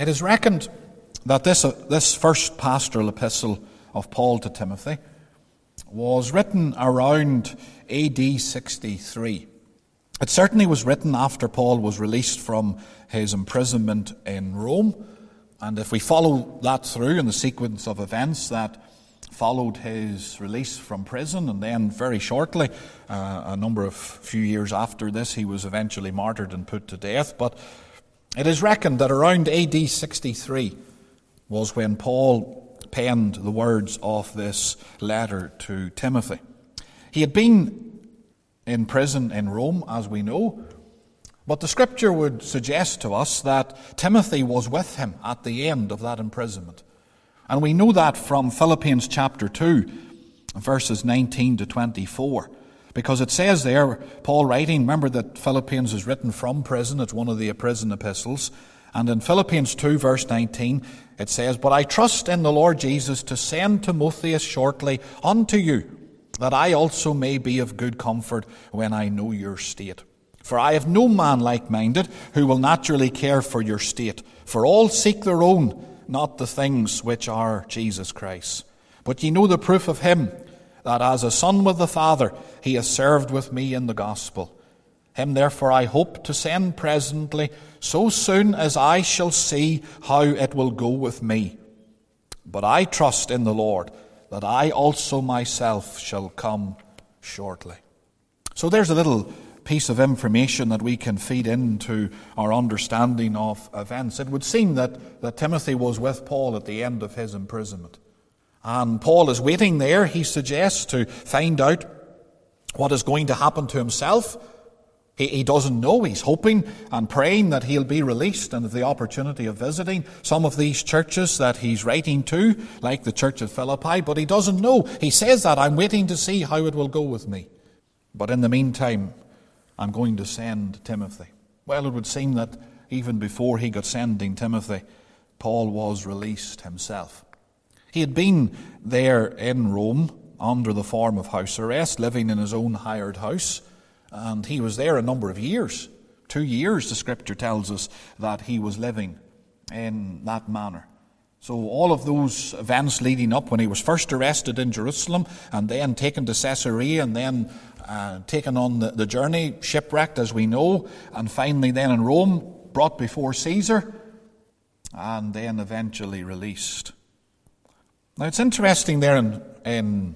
It is reckoned that this first pastoral epistle of Paul to Timothy was written around AD 63. It certainly was written after Paul was released from his imprisonment in Rome. And if we follow that through in the sequence of events that followed his release from prison, and then very shortly, a few years after this, he was eventually martyred and put to death. But it is reckoned that around AD 63 was when Paul penned the words of this letter to Timothy. He had been in prison in Rome, as we know, but the Scripture would suggest to us that Timothy was with him at the end of that imprisonment. And we know that from Philippians chapter 2, verses 19 to 24, because it says there, Paul writing, remember that Philippians is written from prison, it's one of the prison epistles, and in Philippians 2, verse 19, it says, "But I trust in the Lord Jesus to send Timotheus shortly unto you, that I also may be of good comfort when I know your state. For I have no man like-minded who will naturally care for your state. For all seek their own, not the things which are Jesus Christ. But ye know the proof of him, that as a son with the Father, he has served with me in the gospel. Him therefore I hope to send presently, so soon as I shall see how it will go with me. But I trust in the Lord, that I also myself shall come shortly." So there's a little piece of information that we can feed into our understanding of events. It would seem that Timothy was with Paul at the end of his imprisonment. And Paul is waiting there, he suggests, to find out what is going to happen to himself. He doesn't know. He's hoping and praying that he'll be released and have the opportunity of visiting some of these churches that he's writing to, like the church at Philippi, but he doesn't know. He says that, "I'm waiting to see how it will go with me. But in the meantime, I'm going to send Timothy." Well, it would seem that even before he got sending Timothy, Paul was released himself. He had been there in Rome under the form of house arrest, living in his own hired house. And he was there a number of years. 2 years, the Scripture tells us, that he was living in that manner. So all of those events leading up, when he was first arrested in Jerusalem, and then taken to Caesarea, and then taken on the journey, shipwrecked as we know, and finally then in Rome, brought before Caesar, and then eventually released. Now it's interesting there in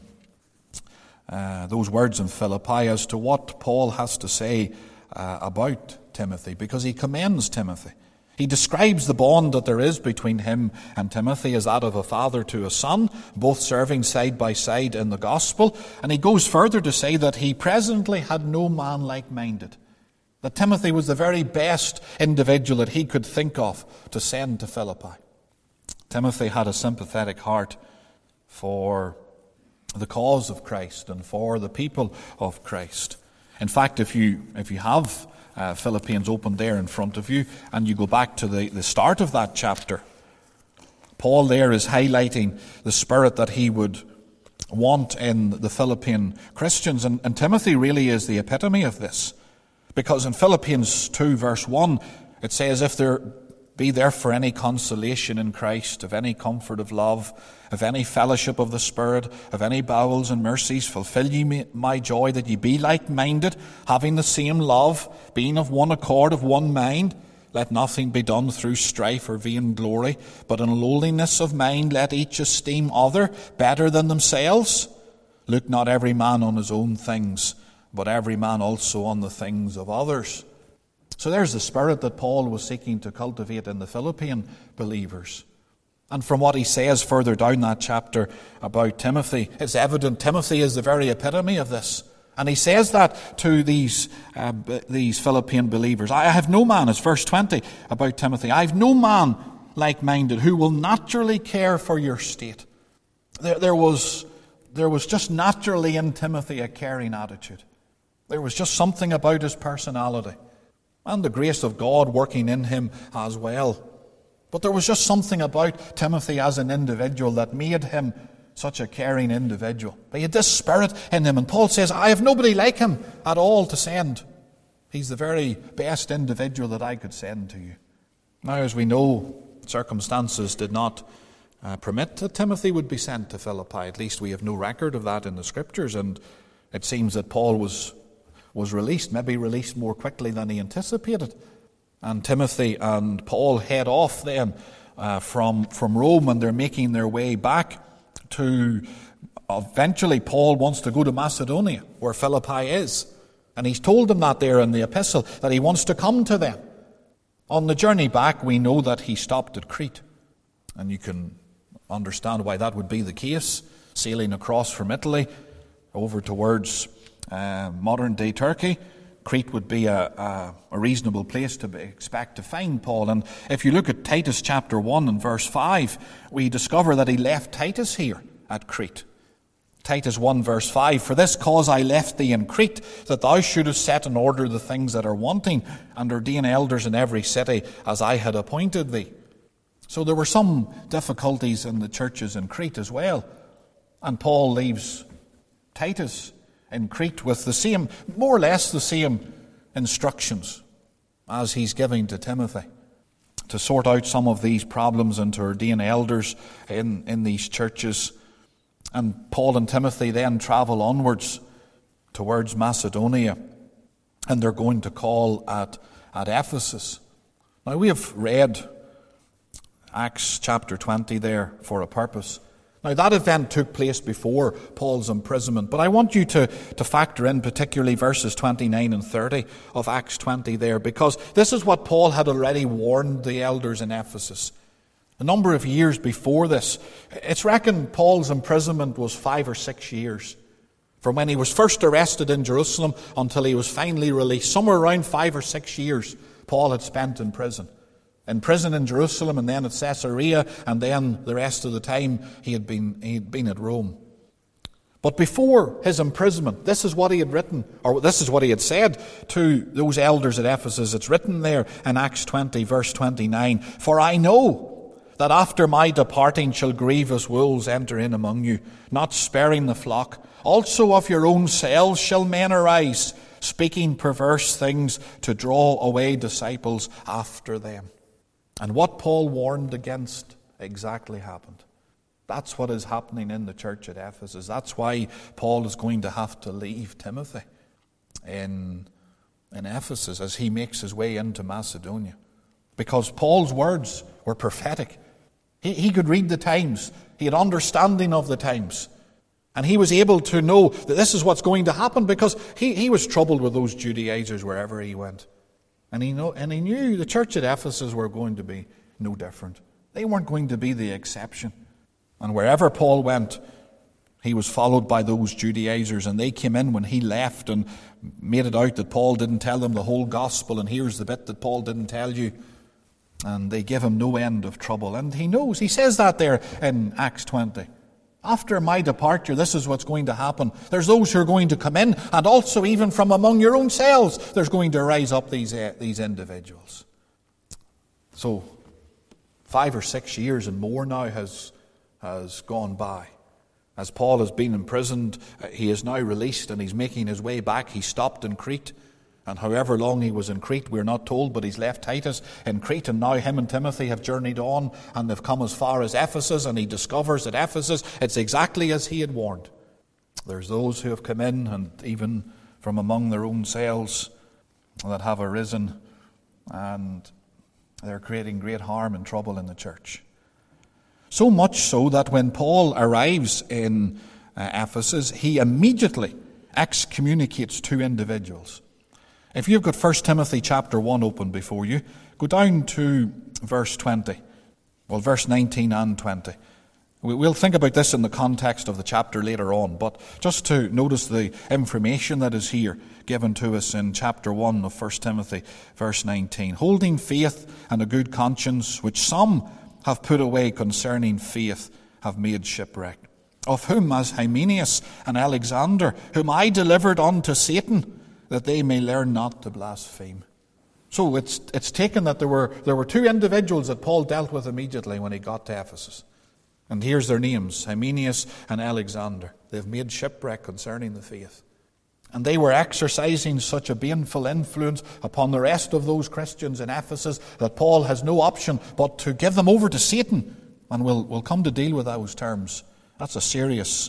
those words in Philippi as to what Paul has to say about Timothy, because he commends Timothy. He describes the bond that there is between him and Timothy as that of a father to a son, both serving side by side in the gospel. And he goes further to say that he presently had no man like-minded, that Timothy was the very best individual that he could think of to send to Philippi. Timothy had a sympathetic heart for the cause of Christ and for the people of Christ. In fact, if you have Philippians open there in front of you, and you go back to the start of that chapter, Paul there is highlighting the spirit that he would want in the Philippian Christians, and Timothy really is the epitome of this. Because in Philippians 2 verse 1, it says, "If there be therefore any consolation in Christ, of any comfort of love, of any fellowship of the Spirit, of any bowels and mercies, fulfill ye my joy, that ye be like-minded, having the same love, being of one accord, of one mind. Let nothing be done through strife or vain glory, but in lowliness of mind let each esteem other better than themselves. Look not every man on his own things, but every man also on the things of others." So there's the spirit that Paul was seeking to cultivate in the Philippian believers. And from what he says further down that chapter about Timothy, it's evident Timothy is the very epitome of this. And he says that to these Philippian believers. "I have no man," it's verse 20 about Timothy, "I have no man like-minded who will naturally care for your state." There was just naturally in Timothy a caring attitude. There was just something about his personality, and the grace of God working in him as well. But there was just something about Timothy as an individual that made him such a caring individual. He had this spirit in him, and Paul says, "I have nobody like him at all to send. He's the very best individual that I could send to you." Now, as we know, circumstances did not permit that Timothy would be sent to Philippi. At least we have no record of that in the Scriptures, and it seems that Paul was released, maybe released more quickly than he anticipated. And Timothy and Paul head off then from Rome, and they're making their way back to, eventually Paul wants to go to Macedonia, where Philippi is. And he's told them that there in the epistle, that he wants to come to them. On the journey back, we know that he stopped at Crete. And you can understand why that would be the case, sailing across from Italy over towards modern-day Turkey. Crete would be a reasonable place to expect to find Paul. And if you look at Titus chapter 1 and verse 5, we discover that he left Titus here at Crete. Titus 1 verse 5, "For this cause I left thee in Crete, that thou shouldest set in order the things that are wanting, and ordain elders in every city, as I had appointed thee." So there were some difficulties in the churches in Crete as well. And Paul leaves Titus in Crete with the same, more or less the same instructions as he's giving to Timothy, to sort out some of these problems and to ordain elders in these churches. And Paul and Timothy then travel onwards towards Macedonia, and they're going to call at Ephesus. Now, we have read Acts chapter 20 there for a purpose. Now, that event took place before Paul's imprisonment, but I want you to factor in particularly verses 29 and 30 of Acts 20 there, because this is what Paul had already warned the elders in Ephesus. A number of years before this, it's reckoned Paul's imprisonment was 5 or 6 years. From when he was first arrested in Jerusalem until he was finally released, somewhere around 5 or 6 years Paul had spent in prison. In prison in Jerusalem, and then at Caesarea, and then the rest of the time he had been at Rome. But before his imprisonment, this is what he had written, or this is what he had said to those elders at Ephesus. It's written there in Acts 20 verse 29, "For I know that after my departing shall grievous wolves enter in among you, not sparing the flock. Also of your own selves shall men arise, speaking perverse things to draw away disciples after them." And what Paul warned against exactly happened. That's what is happening in the church at Ephesus. That's why Paul is going to have to leave Timothy in Ephesus as he makes his way into Macedonia. Because Paul's words were prophetic. He could read the times. He had understanding of the times. And he was able to know that this is what's going to happen, because he was troubled with those Judaizers wherever he went. And he knew the church at Ephesus were going to be no different. They weren't going to be the exception. And wherever Paul went, he was followed by those Judaizers, and they came in when he left and made it out that Paul didn't tell them the whole gospel, and here's the bit that Paul didn't tell you. And they give him no end of trouble. And he knows, he says that there in Acts 20. After my departure, this is what's going to happen. There's those who are going to come in, and also even from among your own selves, there's going to rise up these individuals. So 5 or 6 years and more now has gone by. As Paul has been imprisoned, he is now released and he's making his way back. He stopped in Crete. And however long he was in Crete, we're not told, but he's left Titus in Crete, and now him and Timothy have journeyed on, and they've come as far as Ephesus, and he discovers at Ephesus it's exactly as he had warned. There's those who have come in, and even from among their own selves, that have arisen, and they're creating great harm and trouble in the church. So much so that when Paul arrives in Ephesus, he immediately excommunicates 2 individuals. If you've got 1 Timothy chapter 1 open before you, go down to verse 20. Well, verse 19 and 20. We'll think about this in the context of the chapter later on, but just to notice the information that is here given to us in chapter 1 of 1 Timothy, verse 19. "Holding faith and a good conscience, which some have put away concerning faith, have made shipwreck. Of whom as Hymenaeus and Alexander, whom I delivered unto Satan, that they may learn not to blaspheme." So it's taken that there were 2 individuals that Paul dealt with immediately when he got to Ephesus. And here's their names, Hymenaeus and Alexander. They've made shipwreck concerning the faith. And they were exercising such a baneful influence upon the rest of those Christians in Ephesus that Paul has no option but to give them over to Satan. And we'll come to deal with those terms. That's a serious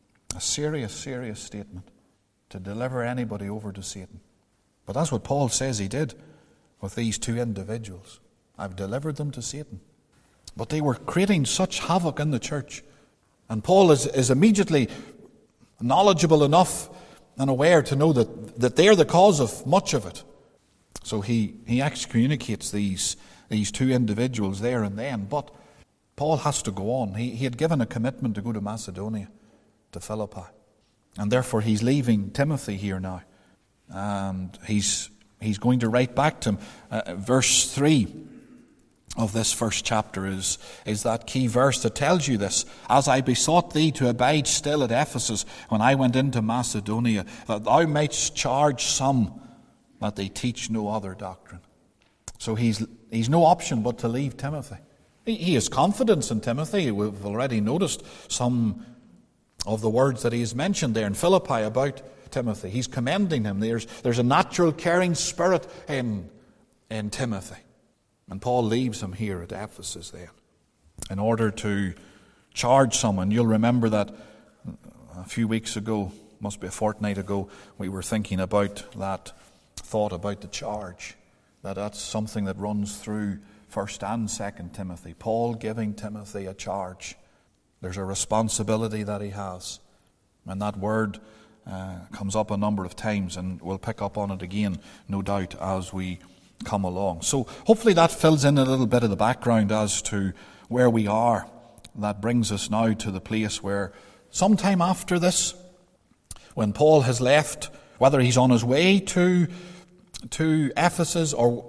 statement, to deliver anybody over to Satan. But that's what Paul says he did with these two individuals. I've delivered them to Satan. But they were creating such havoc in the church. And Paul is immediately knowledgeable enough and aware to know that they're the cause of much of it. So he excommunicates these two individuals there and then. But Paul has to go on. He had given a commitment to go to Macedonia, to Philippi. And therefore he's leaving Timothy here now. And he's going to write back to him. Verse 3 of this first chapter is that key verse that tells you this. As I besought thee to abide still at Ephesus when I went into Macedonia, that thou mightst charge some that they teach no other doctrine. So he's no option but to leave Timothy. He has confidence in Timothy. We've already noticed some of the words that he has mentioned there in Philippi about Timothy. He's commending him. There's a natural caring spirit in Timothy. And Paul leaves him here at Ephesus then in order to charge someone. You'll remember that a few weeks ago, must be a fortnight ago, we were thinking about that thought about the charge. That's something that runs through 1st and 2nd Timothy. Paul giving Timothy a charge. There's a responsibility that he has. And that word comes up a number of times, and we'll pick up on it again, no doubt, as we come along. So hopefully that fills in a little bit of the background as to where we are. That brings us now to the place where sometime after this, when Paul has left, whether he's on his way to Ephesus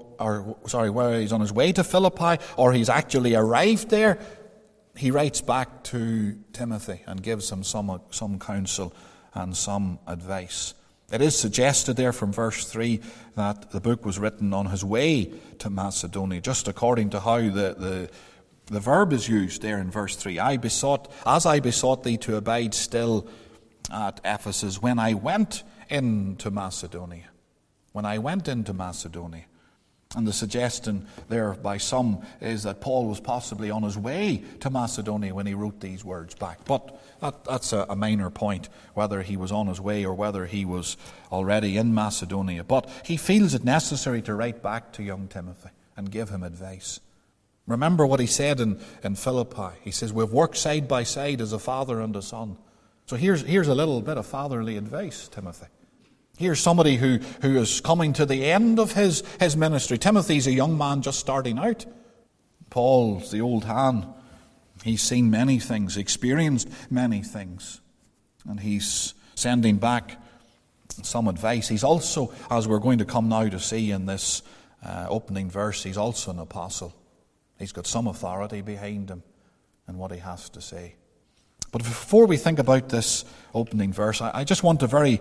whether he's on his way to Philippi or he's actually arrived there, he writes back to Timothy and gives him some counsel and some advice. It is suggested there from verse 3 that the book was written on his way to Macedonia, just according to how the verb is used there in verse 3. As I besought thee to abide still at Ephesus when I went into Macedonia. When I went into Macedonia. And the suggestion there by some is that Paul was possibly on his way to Macedonia when he wrote these words back. But that's a minor point, whether he was on his way or whether he was already in Macedonia. But he feels it necessary to write back to young Timothy and give him advice. Remember what he said in Philippi. He says, we've worked side by side as a father and a son. So here's a little bit of fatherly advice, Timothy. Here's somebody who is coming to the end of his ministry. Timothy's a young man just starting out. Paul's the old hand. He's seen many things, experienced many things. And he's sending back some advice. He's also, as we're going to come now to see in this opening verse, he's also an apostle. He's got some authority behind him and what he has to say. But before we think about this opening verse, I just want to very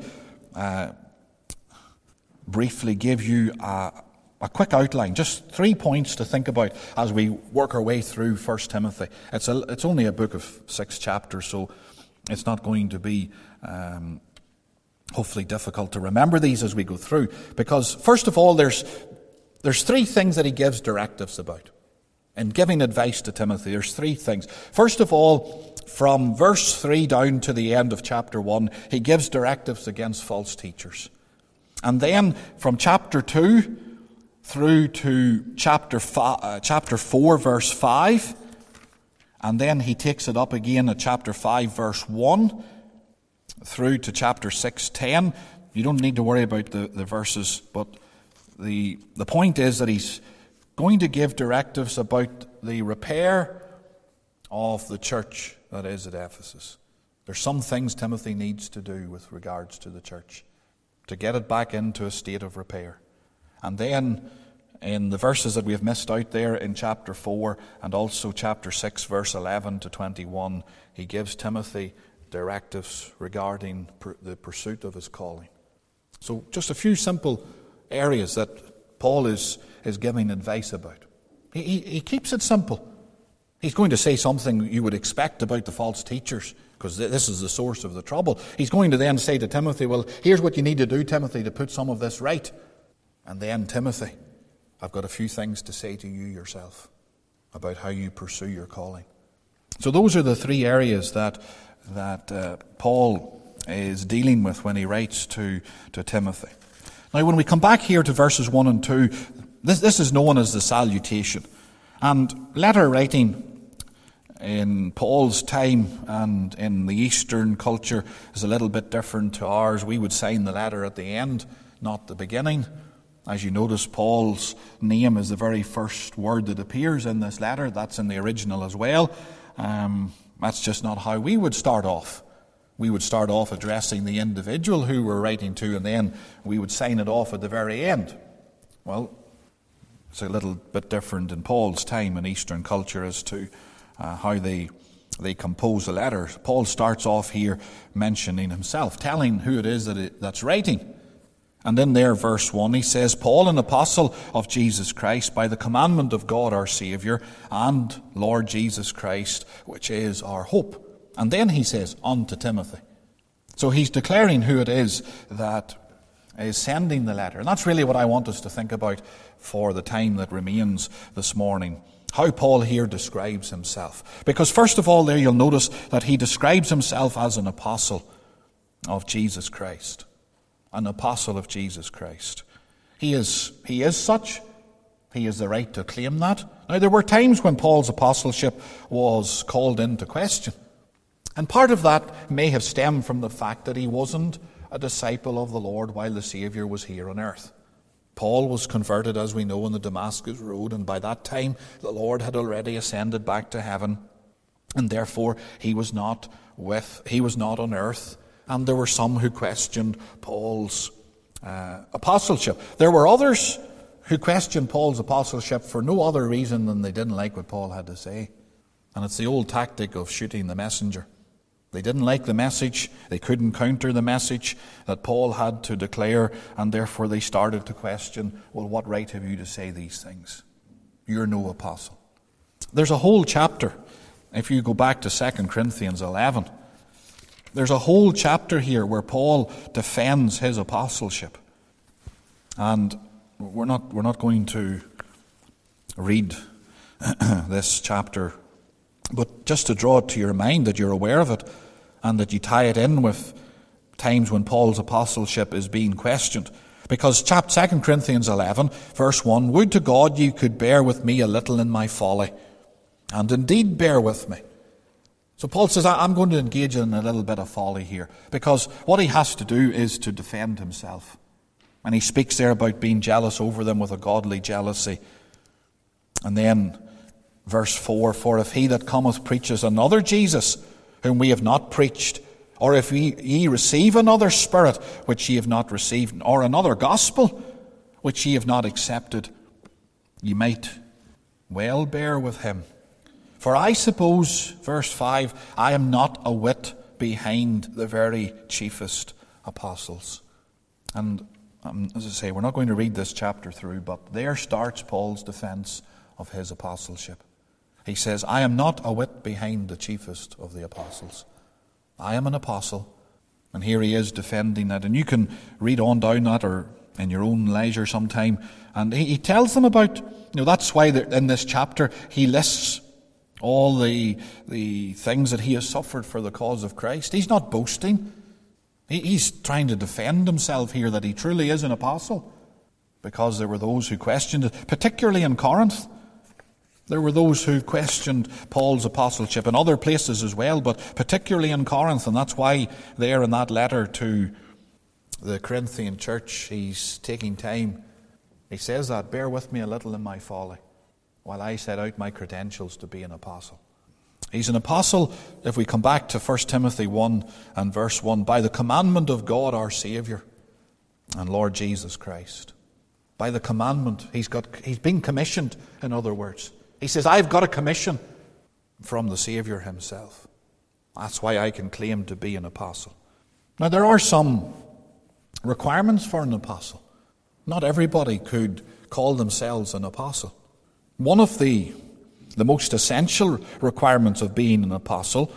briefly give you a quick outline, just 3 points to think about as we work our way through 1 Timothy. It's only a book of 6 chapters, so it's not going to be hopefully difficult to remember these as we go through. Because first of all, there's 3 things that he gives directives about. In giving advice to Timothy, there's 3 things. First of all, from verse 3 down to the end of chapter 1, he gives directives against false teachers. And then from chapter 2 through to chapter 4, verse 5, and then he takes it up again at chapter 5, verse 1, through to chapter 6, 10. You don't need to worry about the verses, but the point is that he's going to give directives about the repair of the church that is at Ephesus. There's some things Timothy needs to do with regards to the church to get it back into a state of repair. And then in the verses that we have missed out there in chapter 4 and also chapter 6, verse 11 to 21, he gives Timothy directives regarding the pursuit of his calling. So just a few simple areas that Paul is giving advice about. He keeps it simple. He's going to say something you would expect about the false teachers, because this is the source of the trouble. He's going to then say to Timothy, well, here's what you need to do, Timothy, to put some of this right. And then, Timothy, I've got a few things to say to you yourself about how you pursue your calling. So those are the three areas that Paul is dealing with when he writes to Timothy. Now, when we come back here to verses 1 and 2, this is known as the salutation. And letter writing in Paul's time and in the Eastern culture is a little bit different to ours. We would sign the letter at the end, not the beginning. As you notice, Paul's name is the very first word that appears in this letter. That's in the original as well. That's just not how we would start off. We would start off addressing the individual who we're writing to, and then we would sign it off at the very end. Well, it's a little bit different in Paul's time in Eastern culture as to how they compose a letter. Paul starts off here mentioning himself, telling who it is that's writing. And in there, verse 1, he says, Paul, an apostle of Jesus Christ, by the commandment of God our Saviour, and Lord Jesus Christ, which is our hope. And then he says, unto Timothy. So he's declaring who it is that is sending the letter. And that's really what I want us to think about for the time that remains this morning. How Paul here describes himself. Because first of all there you'll notice that he describes himself as an apostle of Jesus Christ. An apostle of Jesus Christ. He is such. He has the right to claim that. Now there were times when Paul's apostleship was called into question. And part of that may have stemmed from the fact that he wasn't a disciple of the Lord while the Saviour was here on earth. Paul was converted, as we know, on the Damascus Road, and by that time the Lord had already ascended back to heaven, and therefore he was not on earth, and there were some who questioned Paul's apostleship. There were others who questioned Paul's apostleship for no other reason than they didn't like what Paul had to say. And it's the old tactic of shooting the messenger. They didn't like the message, they couldn't counter the message that Paul had to declare, and therefore they started to question, well, what right have you to say these things? You're no apostle. There's a whole chapter, if you go back to 2 Corinthians 11, there's a whole chapter here where Paul defends his apostleship. And we're not going to read this chapter, but just to draw it to your mind that you're aware of it and that you tie it in with times when Paul's apostleship is being questioned. Because 2 Corinthians 11, verse 1, would to God you could bear with me a little in my folly, and indeed bear with me. So Paul says, I'm going to engage in a little bit of folly here, because what he has to do is to defend himself. And he speaks there about being jealous over them with a godly jealousy. And then verse 4, for if he that cometh preaches another Jesus, whom we have not preached, or if ye receive another spirit, which ye have not received, or another gospel, which ye have not accepted, ye might well bear with him. For I suppose, verse 5, I am not a whit behind the very chiefest apostles. And as I say, we're not going to read this chapter through, but there starts Paul's defense of his apostleship. He says, I am not a whit behind the chiefest of the apostles. I am an apostle. And here he is defending that. And you can read on down that or in your own leisure sometime. And he tells them about, that's why in this chapter he lists all the things that he has suffered for the cause of Christ. He's not boasting. He's trying to defend himself here that he truly is an apostle. Because there were those who questioned it, particularly in Corinth. There were those who questioned Paul's apostleship in other places as well, but particularly in Corinth. And that's why there in that letter to the Corinthian church, he's taking time. He says that, bear with me a little in my folly, while I set out my credentials to be an apostle. He's an apostle, if we come back to 1 Timothy 1 and verse 1, by the commandment of God our Saviour and Lord Jesus Christ. By the commandment, he's been commissioned, in other words. He says, I've got a commission from the Saviour himself. That's why I can claim to be an apostle. Now, there are some requirements for an apostle. Not everybody could call themselves an apostle. One of the most essential requirements of being an apostle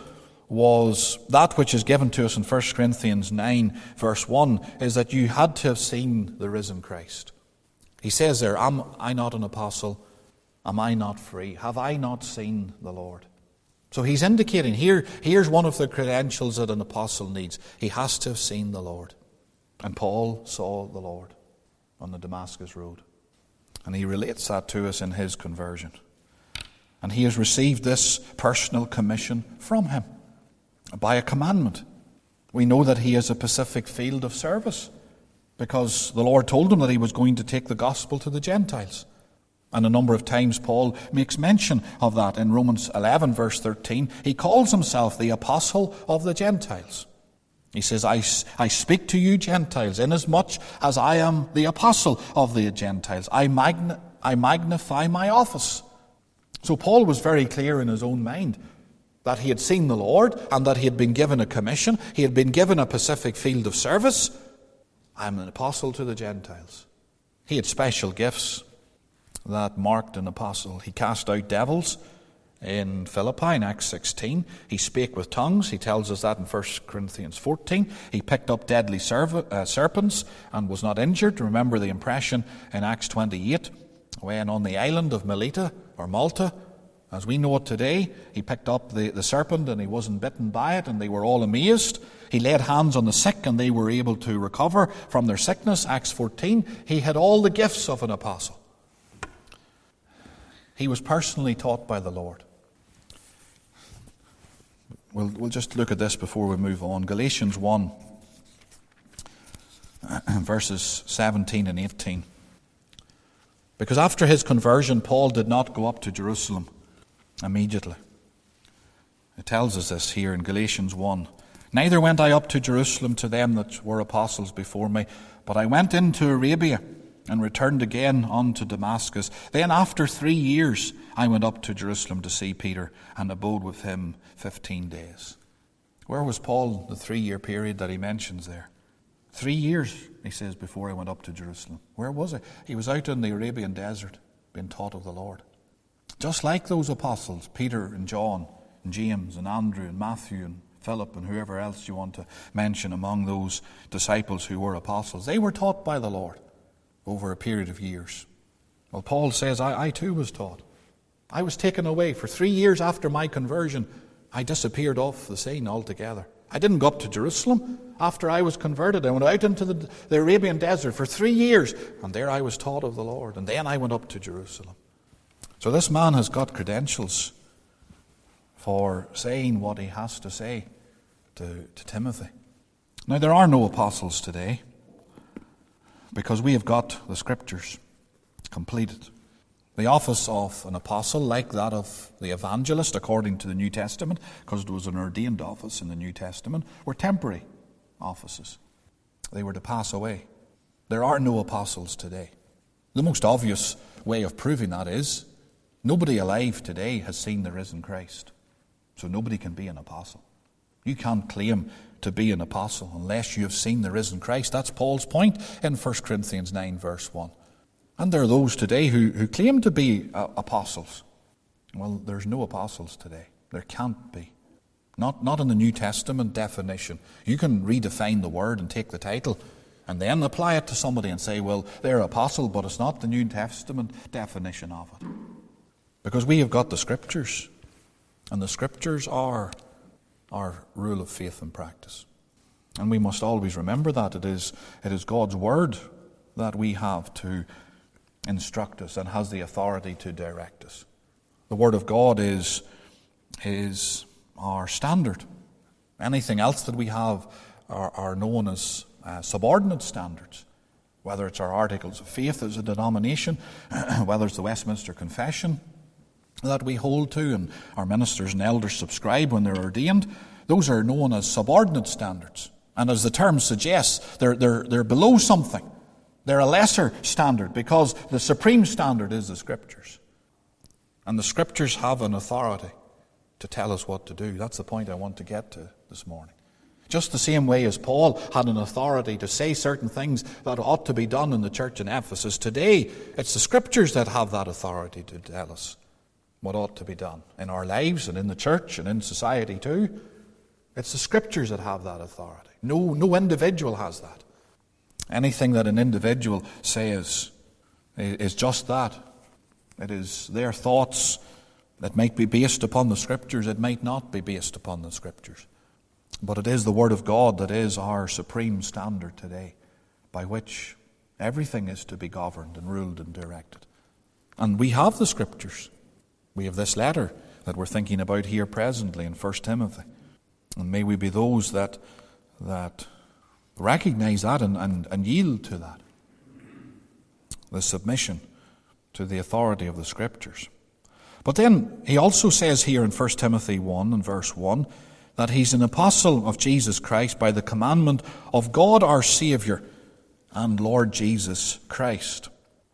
was that which is given to us in 1 Corinthians 9, verse 1, is that you had to have seen the risen Christ. He says there, am I not an apostle? Am I not free? Have I not seen the Lord? So he's indicating here's one of the credentials that an apostle needs. He has to have seen the Lord. And Paul saw the Lord on the Damascus road. And he relates that to us in his conversion. And he has received this personal commission from him by a commandment. We know that he has a specific field of service because the Lord told him that he was going to take the gospel to the Gentiles. And a number of times Paul makes mention of that. In Romans 11, verse 13, he calls himself the apostle of the Gentiles. He says, I speak to you Gentiles, inasmuch as I am the apostle of the Gentiles. I magnify my office. So Paul was very clear in his own mind that he had seen the Lord and that he had been given a commission. He had been given a specific field of service. I'm an apostle to the Gentiles. He had special gifts that marked an apostle. He cast out devils in Philippi in Acts 16. He spake with tongues. He tells us that in 1 Corinthians 14. He picked up deadly serpents and was not injured. Remember the impression in Acts 28 when on the island of Melita or Malta, as we know it today, he picked up the serpent and he wasn't bitten by it, and they were all amazed. He laid hands on the sick and they were able to recover from their sickness. Acts 14. He had all the gifts of an apostle. He was personally taught by the Lord. We'll just look at this before we move on. Galatians 1, verses 17 and 18. Because after his conversion, Paul did not go up to Jerusalem immediately. It tells us this here in Galatians 1. Neither went I up to Jerusalem to them that were apostles before me, but I went into Arabia and returned again unto Damascus. Then after 3 years I went up to Jerusalem to see Peter and abode with him 15 days. Where was Paul the 3-year period that he mentions there? 3 years, he says, before I went up to Jerusalem. Where was he? He was out in the Arabian desert being taught of the Lord. Just like those apostles, Peter and John and James and Andrew and Matthew and Philip and whoever else you want to mention among those disciples who were apostles. They were taught by the Lord over a period of years. Well, Paul says, I too was taught. I was taken away. For 3 years after my conversion, I disappeared off the scene altogether. I didn't go up to Jerusalem after I was converted. I went out into the Arabian desert for 3 years, and there I was taught of the Lord. And then I went up to Jerusalem. So this man has got credentials for saying what he has to say to Timothy. Now, there are no apostles today because we have got the Scriptures completed. The office of an apostle, like that of the evangelist, according to the New Testament, because it was an ordained office in the New Testament, were temporary offices. They were to pass away. There are no apostles today. The most obvious way of proving that is nobody alive today has seen the risen Christ. So nobody can be an apostle. You can't claim to be an apostle unless you have seen the risen Christ. That's Paul's point in 1 Corinthians 9, verse 1. And there are those today who claim to be apostles. Well, there's no apostles today. There can't be. Not in the New Testament definition. You can redefine the word and take the title and then apply it to somebody and say, well, they're an apostle, but it's not the New Testament definition of it. Because we have got the Scriptures. And the Scriptures are our rule of faith and practice. And we must always remember that it is God's Word that we have to instruct us and has the authority to direct us. The Word of God is our standard. Anything else that we have are known as subordinate standards. Whether it's our articles of faith as a denomination, whether it's the Westminster Confession that we hold to and our ministers and elders subscribe when they're ordained, those are known as subordinate standards. And as the term suggests, they're below something. They're a lesser standard because the supreme standard is the Scriptures. And the Scriptures have an authority to tell us what to do. That's the point I want to get to this morning. Just the same way as Paul had an authority to say certain things that ought to be done in the church in Ephesus, today it's the Scriptures that have that authority to tell us what ought to be done in our lives and in the church and in society too. It's the Scriptures that have that authority. No individual has that. Anything that an individual says is just that. It is their thoughts that might be based upon the Scriptures. It might not be based upon the Scriptures. But it is the Word of God that is our supreme standard today, by which everything is to be governed and ruled and directed. And we have the Scriptures. We have this letter that we're thinking about here presently in 1 Timothy. And may we be those that recognize that and yield to that. The submission to the authority of the Scriptures. But then he also says here in 1 Timothy 1 and verse 1 that he's an apostle of Jesus Christ by the commandment of God our Saviour and Lord Jesus Christ.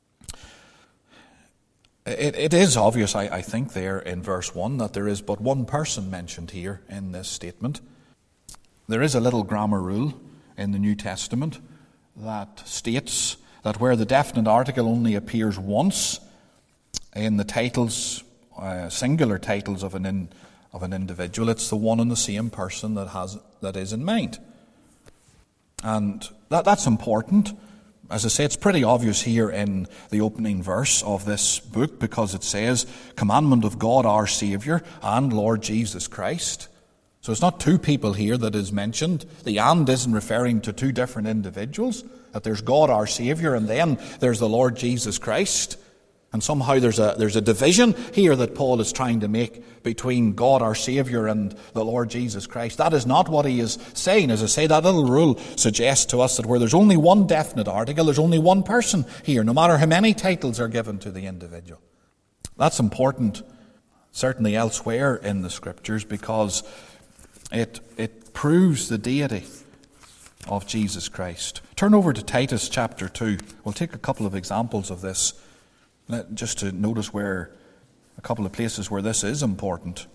It is obvious, I think, there in verse 1 that there is but one person mentioned here in this statement. There is a little grammar rule in the New Testament that states that where the definite article only appears once in the titles, singular titles of an individual, it's the one and the same person that is in mind. And that's important. As I say, it's pretty obvious here in the opening verse of this book, because it says, commandment of God our Saviour and Lord Jesus Christ. So it's not two people here that is mentioned. The and isn't referring to two different individuals, that there's God our Saviour and then there's the Lord Jesus Christ. And somehow there's a division here that Paul is trying to make between God our Saviour and the Lord Jesus Christ. That is not what he is saying. As I say, that little rule suggests to us that where there's only one definite article, there's only one person here, no matter how many titles are given to the individual. That's important, certainly elsewhere in the Scriptures, because it proves the deity of Jesus Christ. Turn over to Titus chapter 2. We'll take a couple of examples of this, just to notice where a couple of places where this is important.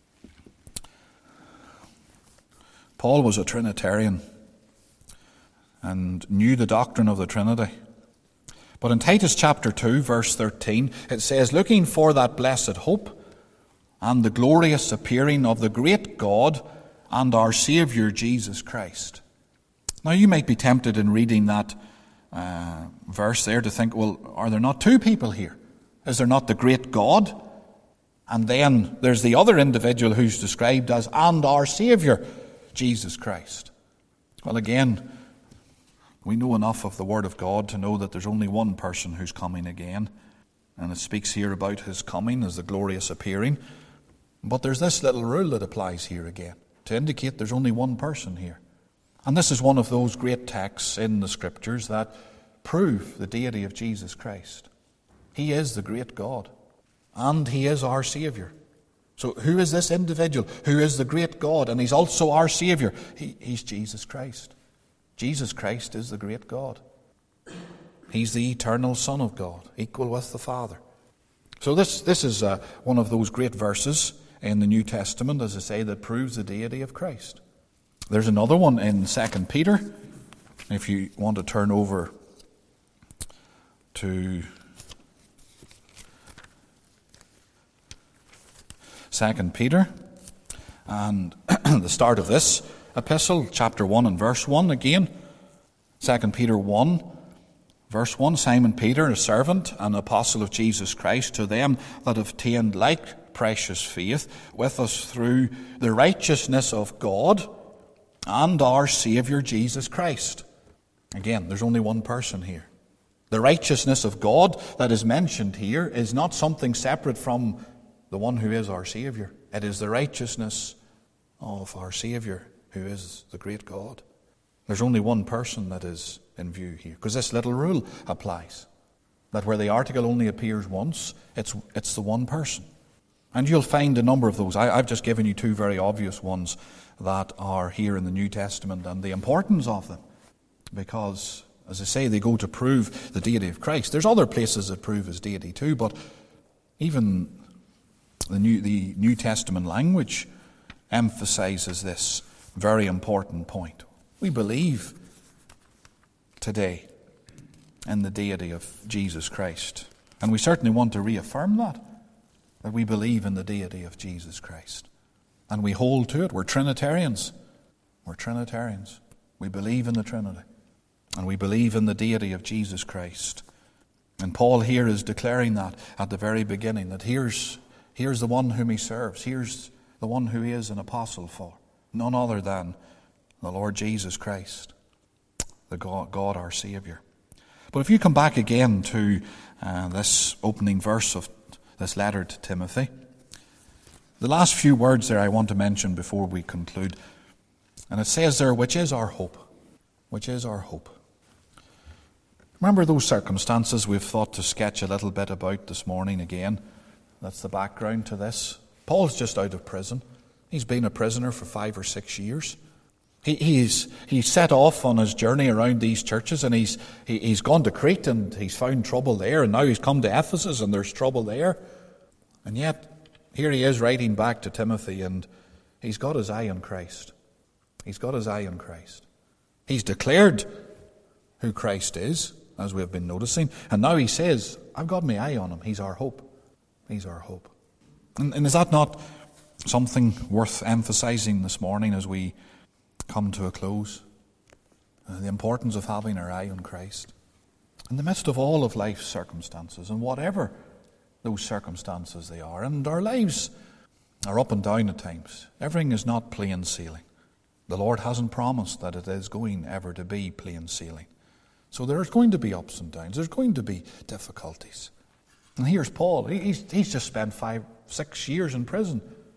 Paul was a Trinitarian and knew the doctrine of the Trinity. But in Titus chapter 2, verse 13, it says, looking for that blessed hope and the glorious appearing of the great God and our Saviour Jesus Christ. Now you might be tempted in reading that verse there to think, well, are there not two people here? Is there not the great God? And then there's the other individual who's described as and our Saviour, Jesus Christ. Well, again, we know enough of the Word of God to know that there's only one person who's coming again. And it speaks here about his coming as the glorious appearing. But there's this little rule that applies here again, to indicate there's only one person here. And this is one of those great texts in the Scriptures that prove the deity of Jesus Christ. He is the great God, and he is our Saviour. So who is this individual who is the great God, and he's also our Saviour? He's Jesus Christ. Jesus Christ is the great God. He's the eternal Son of God, equal with the Father. So this is one of those great verses in the New Testament, as I say, that proves the deity of Christ. There's another one in 2 Peter, if you want to turn over to 2 Peter, and the start of this epistle, chapter 1 and verse 1 again. 2 Peter 1, verse 1, Simon Peter, a servant and apostle of Jesus Christ, to them that have attained like precious faith with us through the righteousness of God and our Saviour Jesus Christ. Again, there's only one person here. The righteousness of God that is mentioned here is not something separate from the one who is our Saviour. It is the righteousness of our Saviour, who is the great God. There's only one person that is in view here, because this little rule applies, that where the article only appears once, it's the one person. And you'll find a number of those. I've just given you two very obvious ones that are here in the New Testament, and the importance of them, because, as I say, they go to prove the deity of Christ. There's other places that prove his deity too, but even the New Testament language emphasizes this very important point. We believe today in the deity of Jesus Christ, and we certainly want to reaffirm that we believe in the deity of Jesus Christ. and we hold to it. We're Trinitarians. We're Trinitarians. We believe in the Trinity. And we believe in the deity of Jesus Christ. And Paul here is declaring that at the very beginning, that here's the one whom he serves. Here's the one who he is an apostle for. None other than the Lord Jesus Christ, the God our Saviour. But if you come back again to this opening verse of this letter to Timothy, the last few words there I want to mention before we conclude. And it says there, which is our hope. Which is our hope. Remember those circumstances we've thought to sketch a little bit about this morning again? That's the background to this. Paul's just out of prison. He's been a prisoner for 5 or 6 years. He's set off on his journey around these churches, and he's gone to Crete and he's found trouble there, and now he's come to Ephesus and there's trouble there. And yet, here he is writing back to Timothy, and he's got his eye on Christ. He's got his eye on Christ. He's declared who Christ is, as we have been noticing. And now he says, I've got my eye on him. He's our hope. He's our hope. And is that not something worth emphasizing this morning as we come to a close? The importance of having our eye on Christ. In the midst of all of life's circumstances, and whatever those circumstances they are, and our lives are up and down at times. Everything is not plain sailing. The Lord hasn't promised that it is going ever to be plain sailing. So there's going to be ups and downs. There's going to be difficulties. And here's Paul. He's just spent 5-6 years in prison.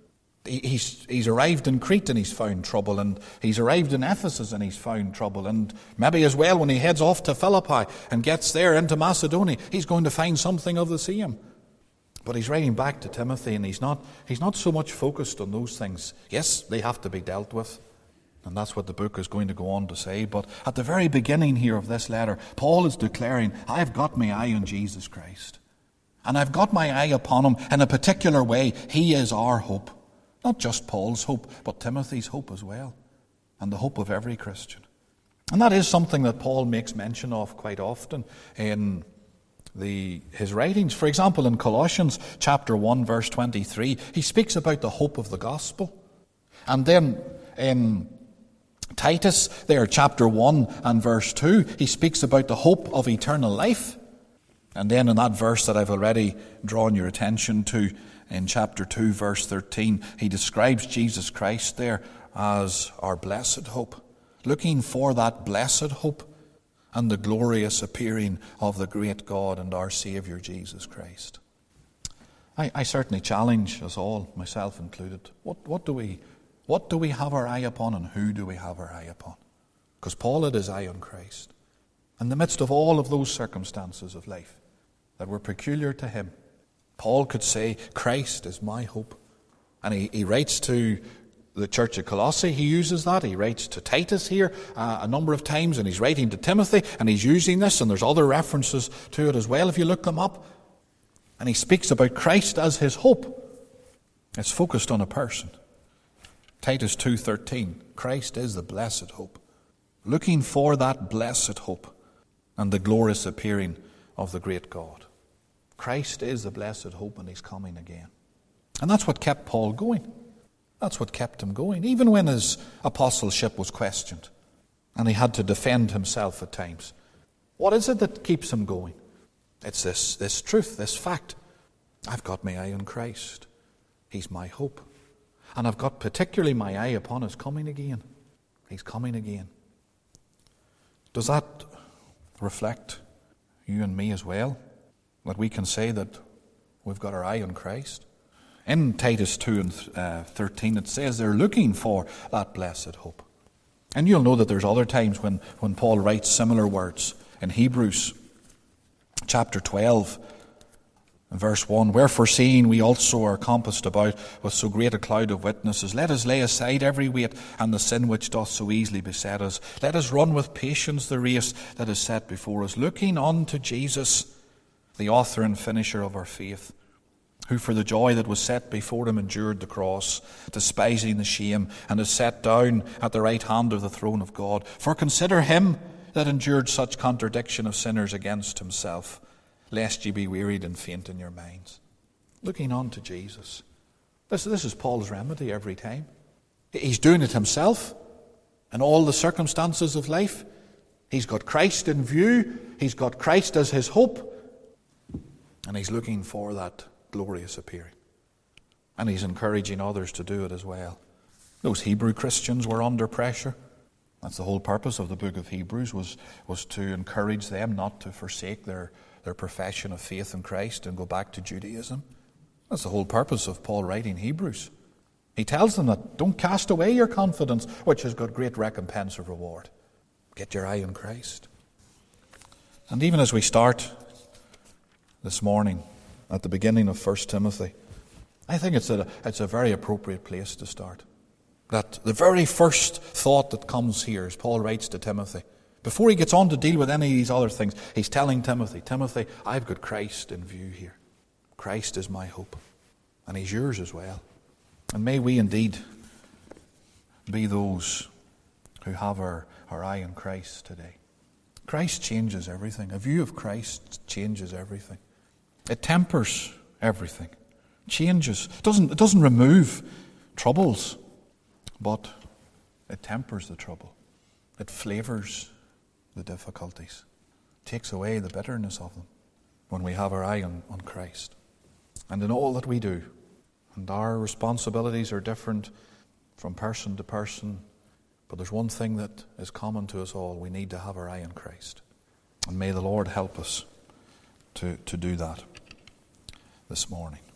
He's arrived in Crete and he's found trouble. And he's arrived in Ephesus and he's found trouble. And maybe as well when he heads off to Philippi and gets there into Macedonia, he's going to find something of the same. But he's writing back to Timothy, and he's not so much focused on those things. Yes, they have to be dealt with. And that's what the book is going to go on to say. But at the very beginning here of this letter, Paul is declaring, I've got my eye on Jesus Christ. And I've got my eye upon him in a particular way. He is our hope. Not just Paul's hope, but Timothy's hope as well. And the hope of every Christian. And that is something that Paul makes mention of quite often in his writings. For example, in Colossians chapter 1, verse 23, he speaks about the hope of the gospel. And then in Titus, there, chapter 1 and verse 2, he speaks about the hope of eternal life. And then in that verse that I've already drawn your attention to, in chapter 2, verse 13, he describes Jesus Christ there as our blessed hope, looking for that blessed hope and the glorious appearing of the great God and our Saviour Jesus Christ. I certainly challenge us all, myself included. What do we have our eye upon, and who do we have our eye upon? Because Paul had his eye on Christ. In the midst of all of those circumstances of life that were peculiar to him, Paul could say, Christ is my hope. And he writes to the church of Colossae, he uses that. He writes to Titus here a number of times, and he's writing to Timothy, and he's using this, and there's other references to it as well if you look them up. And he speaks about Christ as his hope. It's focused on a person. Titus 2:13, Christ is the blessed hope. Looking for that blessed hope and the glorious appearing of the great God. Christ is the blessed hope, and he's coming again. And that's what kept Paul going. That's what kept him going, even when his apostleship was questioned and he had to defend himself at times. What is it that keeps him going? It's this truth, this fact. I've got my eye on Christ. He's my hope. And I've got particularly my eye upon his coming again. He's coming again. Does that reflect you and me as well? That we can say that we've got our eye on Christ? In Titus 2 and 13, it says they're looking for that blessed hope. And you'll know that there's other times when Paul writes similar words. In Hebrews chapter 12, verse 1, wherefore seeing we also are compassed about with so great a cloud of witnesses, let us lay aside every weight and the sin which doth so easily beset us. Let us run with patience the race that is set before us, looking unto Jesus, the author and finisher of our faith, who for the joy that was set before him endured the cross, despising the shame, and is set down at the right hand of the throne of God. For consider him that endured such contradiction of sinners against himself, lest ye be wearied and faint in your minds. Looking on to Jesus, This is Paul's remedy every time. He's doing it himself in all the circumstances of life. He's got Christ in view. He's got Christ as his hope. And he's looking for that glorious appearing. And he's encouraging others to do it as well. Those Hebrew Christians were under pressure. That's the whole purpose of the book of Hebrews, was to encourage them not to forsake their profession of faith in Christ and go back to Judaism. That's the whole purpose of Paul writing Hebrews. He tells them that don't cast away your confidence, which has got great recompense of reward. Get your eye on Christ. And even as we start this morning at the beginning of 1 Timothy, I think it's a very appropriate place to start. That the very first thought that comes here as Paul writes to Timothy, before he gets on to deal with any of these other things, he's telling Timothy, I've got Christ in view here. Christ is my hope. And he's yours as well. And may we indeed be those who have our eye on Christ today. Christ changes everything. A view of Christ changes everything. It tempers everything. Changes. It doesn't remove troubles, but it tempers the trouble. It flavors the difficulties. It takes away the bitterness of them when we have our eye on Christ. And in all that we do, and our responsibilities are different from person to person, but there's one thing that is common to us all. We need to have our eye on Christ. And may the Lord help us to do that this morning.